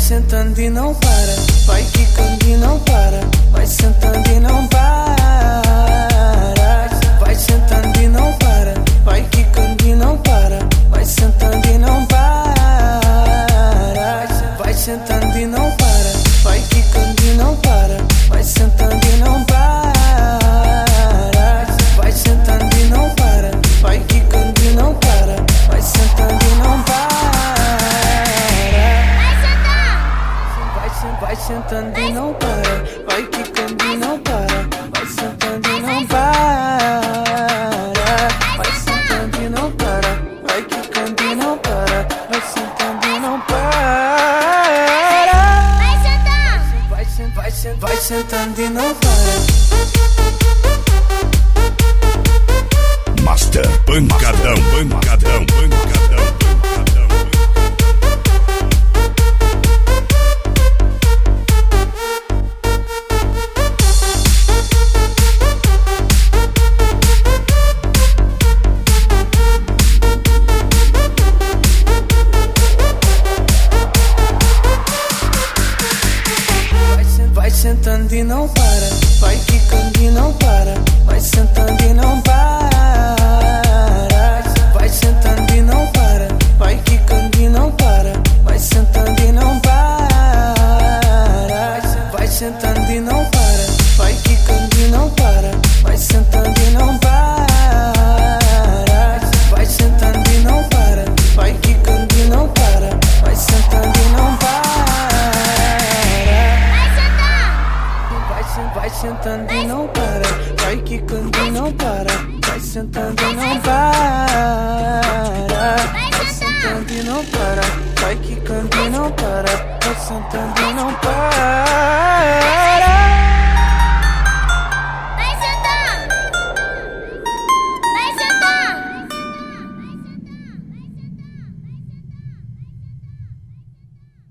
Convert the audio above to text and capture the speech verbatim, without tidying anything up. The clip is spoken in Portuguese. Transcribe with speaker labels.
Speaker 1: sentando e não para, vai quicando e não para, vai sentando e não para, vai sentando e não para, vai quicando e não para, vai sentando e não para, vai sentando e não para, vai quicando e não para, vai sentando e não para, vai sentando e não para, vai quicando e não para, vai sentando e não para. Vai sentando e não para, vai quicando e não para, vai sentando e não para, vai sentando e não para, vai quicando e não para, vai sentando e não para, vai sentando, vai sentando, vai sentando, vai sentando e não para.
Speaker 2: Master Pancadão, pancadão, pancadão.
Speaker 1: Vai sentando e não para, vai quicando e não para, vai sentando e não para, vai sentando e não para, vai quicando e não para, vai sentando e não para, vai sentando e não para, vai quicando e não para, vai sentando e não para, vai sentando e não para, vai quicando e não para, vai sentando e não para. Vai sentando e não para, vai quicando e não para, vai sentando e não para, vai sentando e não para, vai quicando e não para, vai sentando e não para.